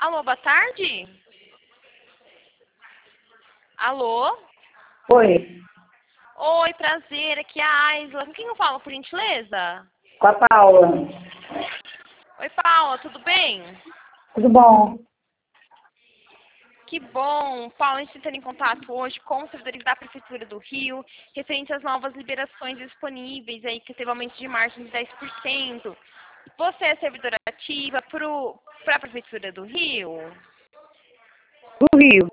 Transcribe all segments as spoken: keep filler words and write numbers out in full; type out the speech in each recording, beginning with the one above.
Alô, boa tarde? Alô? Oi, Oi, prazer, aqui é a Aisla. Com quem eu falo, por gentileza? com a Paula. Oi, Paula, tudo bem? Tudo bom? Que bom. Paula, a gente está em contato hoje com os servidores da Prefeitura do Rio, referente às novas liberações disponíveis, aí que teve aumento de margem de dez por cento. Você é servidora ativa para a Prefeitura do Rio? Do Rio.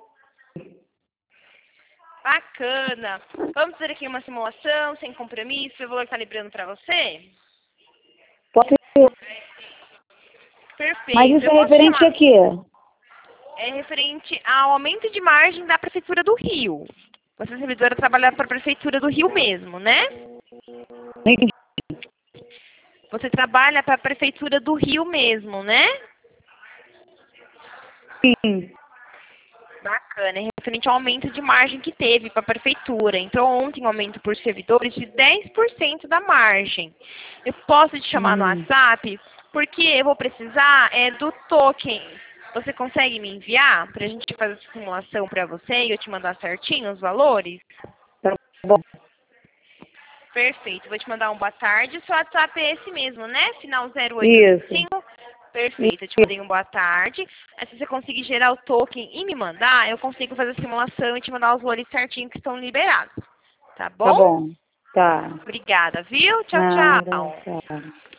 Bacana. Vamos fazer aqui uma simulação, sem compromisso, o valor está liberando para você? Pode ser. Perfeito. Mas isso Eu é posso referente chamar... a quê? É referente ao aumento de margem da Prefeitura do Rio. Você, servidora, trabalha para a Prefeitura do Rio mesmo, né? Não entendi. Você trabalha para a Prefeitura do Rio mesmo, né? Sim. Bacana. É referente ao aumento de margem que teve para a Prefeitura. Entrou ontem um aumento por servidores de dez por cento da margem. Eu posso te chamar no Hum. WhatsApp, porque eu vou precisar é, do token. Você consegue me enviar para a gente fazer essa simulação para você e eu te mandar certinho os valores? Tá bom. Perfeito. Vou te mandar um boa tarde. O seu WhatsApp é esse mesmo, né? Final zero oito oito Isso. cinco. Perfeito. Eu te mandei um boa tarde. Aí, se você conseguir gerar o token e me mandar, eu consigo fazer a simulação e te mandar os valores certinho que estão liberados. Tá Tá bom? bom. Tá. Obrigada, viu? Tchau, Nada. tchau. Tchau.